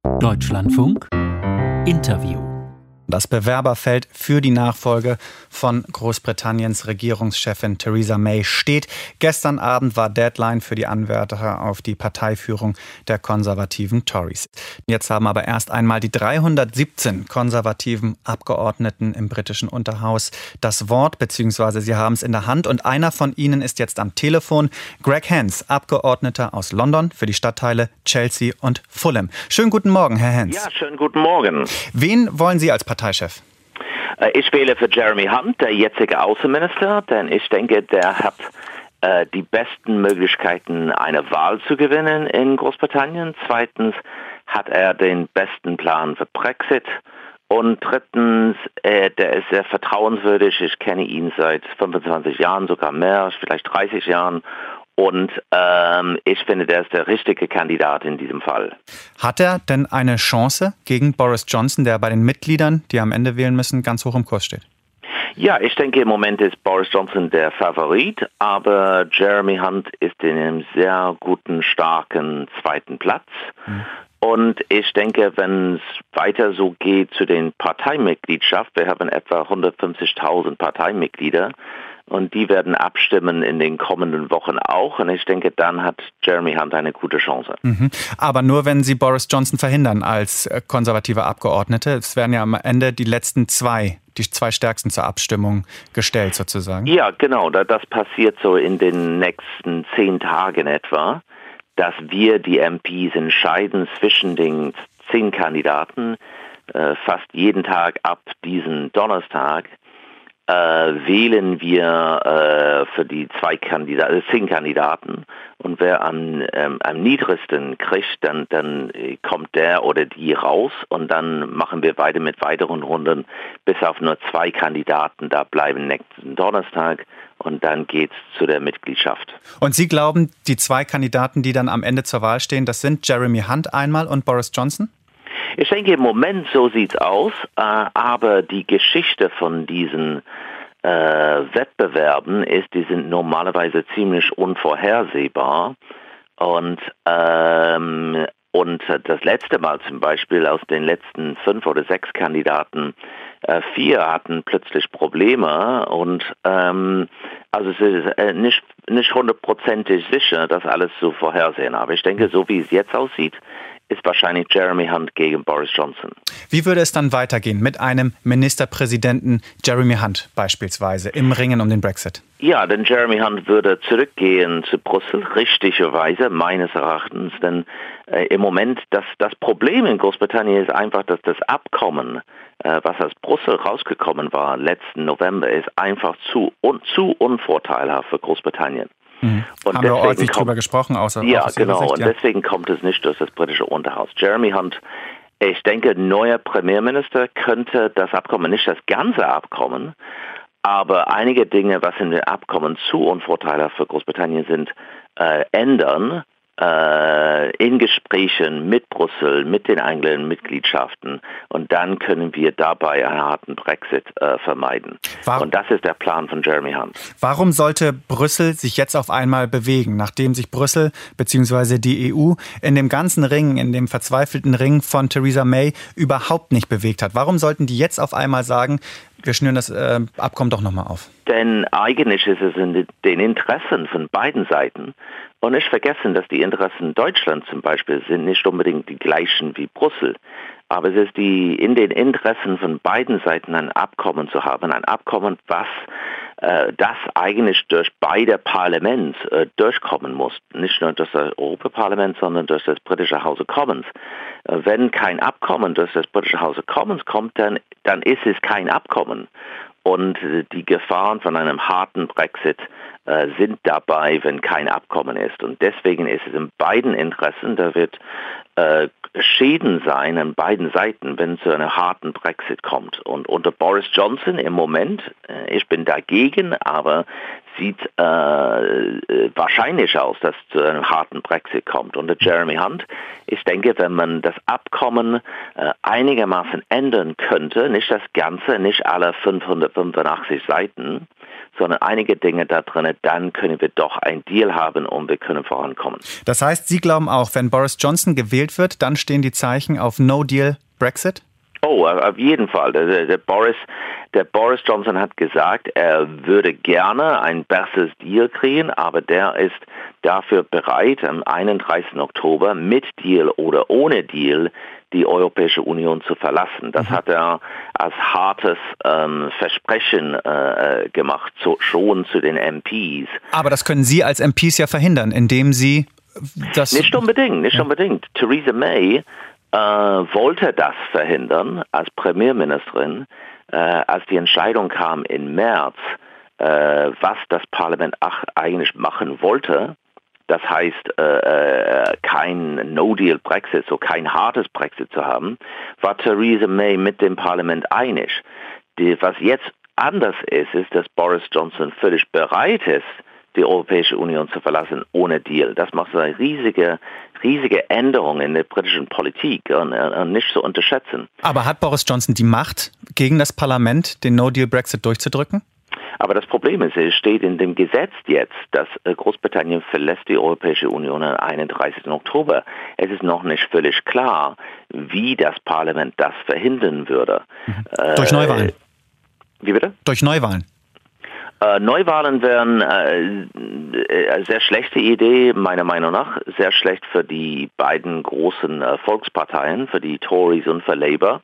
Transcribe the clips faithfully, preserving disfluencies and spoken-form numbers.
Deutschlandfunk Interview. Das Bewerberfeld für die Nachfolge von Großbritanniens Regierungschefin Theresa May steht. Gestern Abend war Deadline für die Anwärter auf die Parteiführung der konservativen Tories. Jetzt haben aber erst einmal die dreihundertsiebzehn konservativen Abgeordneten im britischen Unterhaus das Wort, beziehungsweise sie haben es in der Hand. Und einer von ihnen ist jetzt am Telefon, Greg Hands, Abgeordneter aus London für die Stadtteile Chelsea und Fulham. Schönen guten Morgen, Herr Hands. Ja, schönen guten Morgen. Wen wollen Sie als Parteichef? Ich wähle für Jeremy Hunt, der jetzige Außenminister, denn ich denke, der hat äh, die besten Möglichkeiten, eine Wahl zu gewinnen in Großbritannien. Zweitens hat er den besten Plan für Brexit. Und drittens, äh, der ist sehr vertrauenswürdig. Ich kenne ihn seit fünfundzwanzig Jahren, sogar mehr, vielleicht dreißig Jahren. Und ähm, ich finde, der ist der richtige Kandidat in diesem Fall. Hat er denn eine Chance gegen Boris Johnson, der bei den Mitgliedern, die am Ende wählen müssen, ganz hoch im Kurs steht? Ja, ich denke, im Moment ist Boris Johnson der Favorit, aber Jeremy Hunt ist in einem sehr guten, starken zweiten Platz. Mhm. Und ich denke, wenn es weiter so geht zu den Parteimitgliedschaft, wir haben etwa hundertfünfzigtausend Parteimitglieder, und die werden abstimmen in den kommenden Wochen auch. Und ich denke, dann hat Jeremy Hunt eine gute Chance. Mhm. Aber nur, wenn Sie Boris Johnson verhindern als konservative Abgeordnete. Es werden ja am Ende die letzten zwei, die zwei stärksten zur Abstimmung gestellt sozusagen. Ja, genau. Das passiert so in den nächsten zehn Tagen etwa, dass wir, die M Ps, entscheiden zwischen den zehn Kandidaten äh, fast jeden Tag ab diesen Donnerstag. Äh, wählen wir äh, für die zwei Kandidaten, also zehn Kandidaten, und wer am, ähm, am niedrigsten kriegt, dann, dann kommt der oder die raus, und dann machen wir weiter mit weiteren Runden, bis auf nur zwei Kandidaten da bleiben nächsten Donnerstag, und dann geht's zu der Mitgliedschaft. Und Sie glauben, die zwei Kandidaten, die dann am Ende zur Wahl stehen, das sind Jeremy Hunt einmal und Boris Johnson? Ich denke, im Moment so sieht's aus, äh, aber die Geschichte von diesen äh, Wettbewerben ist, die sind normalerweise ziemlich unvorhersehbar. Und, ähm, und das letzte Mal zum Beispiel aus den letzten fünf oder sechs Kandidaten, äh, vier hatten plötzlich Probleme. Und ähm, also es ist äh, nicht, nicht hundertprozentig sicher, dass alles so vorhersehen. Aber ich denke, so wie es jetzt aussieht, ist wahrscheinlich Jeremy Hunt gegen Boris Johnson. Wie würde es dann weitergehen mit einem Ministerpräsidenten Jeremy Hunt beispielsweise im Ringen um den Brexit? Ja, denn Jeremy Hunt würde zurückgehen zu Brüssel, richtigerweise meines Erachtens. Denn äh, im Moment, das, das Problem in Großbritannien ist einfach, dass das Abkommen, äh, was aus Brüssel rausgekommen war letzten November, ist einfach zu, un, zu unvorteilhaft für Großbritannien. Mhm. Und haben wir ordentlich drüber gesprochen, außer ja, aus genau. Sicht, und ja. deswegen kommt es nicht durch das britische Unterhaus. Jeremy Hunt, ich denke, neuer Premierminister könnte das Abkommen, nicht das ganze Abkommen, aber einige Dinge, was in dem Abkommen zu unvorteilhaft für Großbritannien sind, äh, ändern. Äh, in Gesprächen mit Brüssel, mit den eigenen Mitgliedschaften, und dann können wir dabei einen harten Brexit äh, vermeiden. Warum? Und das ist der Plan von Jeremy Hunt. Warum sollte Brüssel sich jetzt auf einmal bewegen, nachdem sich Brüssel bzw. die E U in dem ganzen Ring, in dem verzweifelten Ring von Theresa May überhaupt nicht bewegt hat? Warum sollten die jetzt auf einmal sagen, wir schnüren das äh, Abkommen doch nochmal auf? Denn eigentlich ist es in den Interessen von beiden Seiten. Und nicht vergessen, dass die Interessen Deutschlands zum Beispiel sind nicht unbedingt die gleichen wie Brüssel. Aber es ist die, in den Interessen von beiden Seiten ein Abkommen zu haben. Ein Abkommen, was äh, das eigentlich durch beide Parlamente äh, durchkommen muss. Nicht nur durch das Europaparlament, sondern durch das britische House of Commons. Äh, wenn kein Abkommen durch das britische House of Commons kommt, dann, dann ist es kein Abkommen. Und die Gefahren von einem harten Brexit äh, sind dabei, wenn kein Abkommen ist. Und deswegen ist es in beiden Interessen, da wird äh, Schäden sein an beiden Seiten, wenn es zu einem harten Brexit kommt. Und unter Boris Johnson im Moment, äh, ich bin dagegen, aber sieht äh, wahrscheinlich aus, dass es zu einem harten Brexit kommt. Unter Jeremy Hunt, ich denke, wenn man das Abkommen äh, einigermaßen ändern könnte, nicht das Ganze, nicht alle fünfhundertfünfundachtzig Seiten, sondern einige Dinge da drin, dann können wir doch einen Deal haben und wir können vorankommen. Das heißt, Sie glauben auch, wenn Boris Johnson gewählt wird, dann stehen die Zeichen auf No-Deal Brexit? Oh, auf jeden Fall. Der, der, Boris, der Boris Johnson hat gesagt, er würde gerne ein besseres Deal kriegen, aber der ist dafür bereit, am einunddreißigsten Oktober mit Deal oder ohne Deal die Europäische Union zu verlassen. Das mhm. hat er als hartes ähm, Versprechen äh, gemacht, so, schon zu den M Ps. Aber das können Sie als M Ps ja verhindern, indem Sie das... Nicht unbedingt, nicht ja. unbedingt. Theresa May äh, wollte das verhindern als Premierministerin, äh, als die Entscheidung kam im März, äh, was das Parlament ach, eigentlich machen wollte. Das heißt, äh, kein No-Deal-Brexit, so kein hartes Brexit zu haben, war Theresa May mit dem Parlament einig. Die, was jetzt anders ist, ist, dass Boris Johnson völlig bereit ist, die Europäische Union zu verlassen ohne Deal. Das macht so eine riesige, riesige Änderung in der britischen Politik und, und nicht zu unterschätzen. Aber hat Boris Johnson die Macht, gegen das Parlament den No-Deal-Brexit durchzudrücken? Aber das Problem ist, es steht in dem Gesetz jetzt, dass Großbritannien verlässt die Europäische Union am einunddreißigsten Oktober. Es ist noch nicht völlig klar, wie das Parlament das verhindern würde. Mhm. Durch Neuwahlen? Äh, wie bitte? Durch Neuwahlen? Äh, Neuwahlen wären äh, eine sehr schlechte Idee, meiner Meinung nach. Sehr schlecht für die beiden großen äh, Volksparteien, für die Tories und für Labour.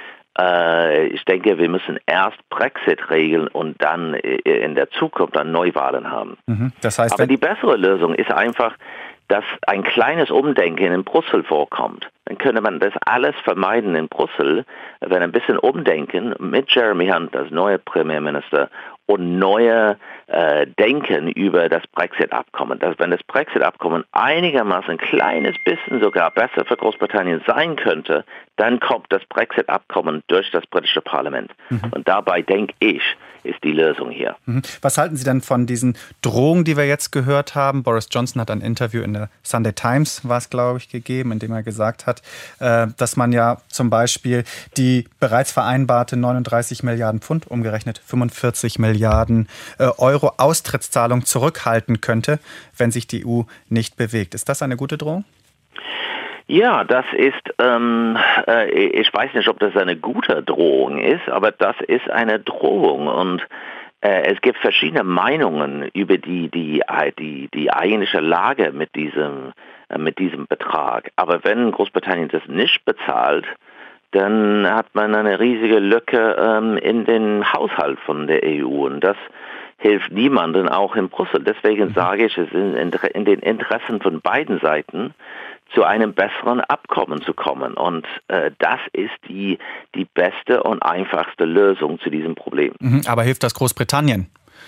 Ich denke, wir müssen erst Brexit regeln und dann in der Zukunft dann Neuwahlen haben. Mhm. Das heißt, aber die bessere Lösung ist einfach, dass ein kleines Umdenken in Brüssel vorkommt. Dann könnte man das alles vermeiden in Brüssel, wenn ein bisschen Umdenken mit Jeremy Hunt als neuer Premierminister und neue äh, Denken über das Brexit-Abkommen. Dass wenn das Brexit-Abkommen einigermaßen ein kleines bisschen sogar besser für Großbritannien sein könnte, dann kommt das Brexit-Abkommen durch das britische Parlament. Mhm. Und dabei, denke ich, ist die Lösung hier. Mhm. Was halten Sie denn von diesen Drohungen, die wir jetzt gehört haben? Boris Johnson hat ein Interview in der Sunday Times, war es, glaube ich, gegeben, in dem er gesagt hat, äh, dass man ja zum Beispiel die bereits vereinbarte neununddreißig Milliarden Pfund, umgerechnet fünfundvierzig Milliarden äh, Euro Austrittszahlung zurückhalten könnte, wenn sich die E U nicht bewegt. Ist das eine gute Drohung? Ja, das ist, ähm, äh, ich weiß nicht, ob das eine gute Drohung ist, aber das ist eine Drohung und äh, es gibt verschiedene Meinungen über die, die, die, die eigentliche Lage mit diesem, äh, mit diesem Betrag. Aber wenn Großbritannien das nicht bezahlt, dann hat man eine riesige Lücke ähm, in den Haushalt von der E U und das hilft niemandem, auch in Brüssel. Deswegen sage ich, es ist in, in den Interessen von beiden Seiten, zu einem besseren Abkommen zu kommen. Und äh, das ist die, die beste und einfachste Lösung zu diesem Problem. Mhm, aber hilft das Großbritannien?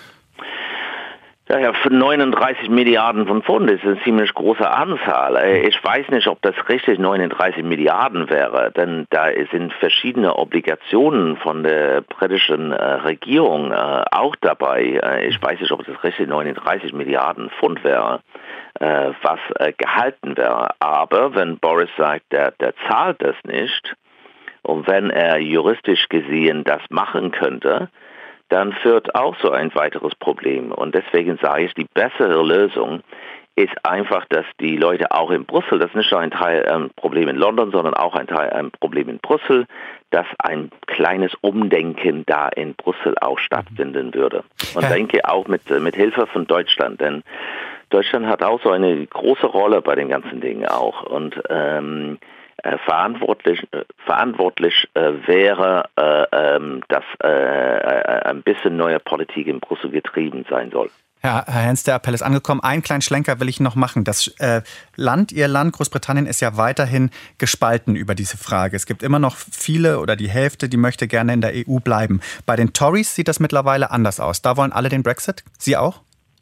Ja, ja, für neununddreißig Milliarden von Pfund ist eine ziemlich große Anzahl. Ich weiß nicht, ob das richtig neununddreißig Milliarden wäre, denn da sind verschiedene Obligationen von der britischen äh, Regierung äh, auch dabei. Äh, ich weiß nicht, ob das richtig neununddreißig Milliarden Pfund wäre, äh, was äh, gehalten wäre. Aber wenn Boris sagt, der, der zahlt das nicht und wenn er juristisch gesehen das machen könnte, dann führt auch so ein weiteres Problem. Und deswegen sage ich, die bessere Lösung ist einfach, dass die Leute auch in Brüssel, das ist nicht nur ein Teil ein Problem in London, sondern auch ein Teil ein Problem in Brüssel, dass ein kleines Umdenken da in Brüssel auch stattfinden würde. Und ja. denke auch mit, mit Hilfe von Deutschland, denn Deutschland hat auch so eine große Rolle bei den ganzen Dingen auch. Und ähm, Äh, verantwortlich, äh, verantwortlich äh, wäre, äh, ähm, dass äh, äh, ein bisschen neue Politik in Brüssel getrieben sein soll. Herr, Herr Hens, der Appell ist angekommen. Einen kleinen Schlenker will ich noch machen. Das äh, Land, Ihr Land, Großbritannien, ist ja weiterhin gespalten über diese Frage. Es gibt immer noch viele oder die Hälfte, die möchte gerne in der E U bleiben. Bei den Tories sieht das mittlerweile anders aus. Da wollen alle den Brexit. Sie auch?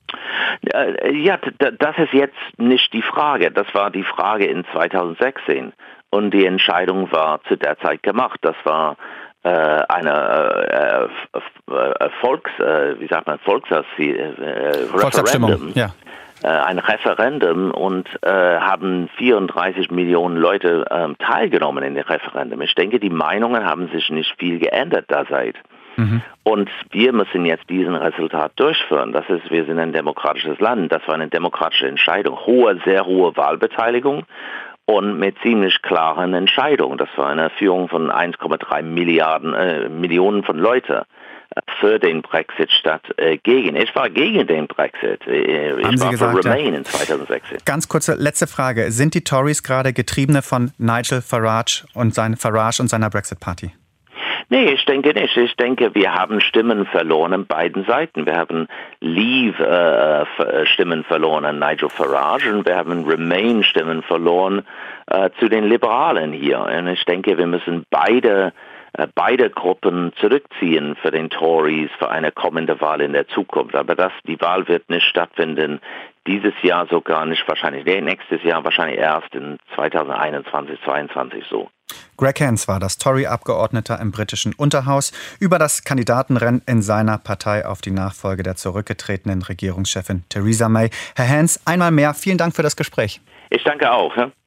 Ja, das ist jetzt nicht die Frage. Das war die Frage in zweitausendsechzehn. Und die Entscheidung war zu der Zeit gemacht. Das war äh, eine äh, äh, Volks, äh, wie sagt man, Volksabstimmung, äh, Referendum. Ja. Äh, ein Referendum und äh, haben vierunddreißig Millionen Leute äh, teilgenommen in dem Referendum. Ich denke, die Meinungen haben sich nicht viel geändert da seit. Mhm. Und wir müssen jetzt diesen Resultat durchführen. Das ist, wir sind ein demokratisches Land. Das war eine demokratische Entscheidung. Hohe, sehr hohe Wahlbeteiligung und mit ziemlich klaren Entscheidungen. Das war eine Führung von eins Komma drei Milliarden, äh, Millionen von Leuten für den Brexit statt äh, gegen. Ich war gegen den Brexit. Äh, ich Haben Sie war gesagt, für Remain ja. in zweitausendsechzehn. Ganz kurze letzte Frage. Sind die Tories gerade Getriebene von Nigel Farage und, sein, Farage und seiner Brexit-Party? Nee, ich denke nicht. Ich denke, wir haben Stimmen verloren an beiden Seiten. Wir haben Leave äh, Stimmen verloren an Nigel Farage und wir haben Remain Stimmen verloren äh, zu den Liberalen hier. Und ich denke, wir müssen beide beide Gruppen zurückziehen für den Tories für eine kommende Wahl in der Zukunft. Aber das, die Wahl wird nicht stattfinden, dieses Jahr sogar nicht wahrscheinlich, nee, nächstes Jahr wahrscheinlich erst in zweitausendeinundzwanzig, zweiundzwanzig so. Greg Hands war das Tory-Abgeordneter im britischen Unterhaus über das Kandidatenrennen in seiner Partei auf die Nachfolge der zurückgetretenen Regierungschefin Theresa May. Herr Hands, einmal mehr vielen Dank für das Gespräch. Ich danke auch. Ja?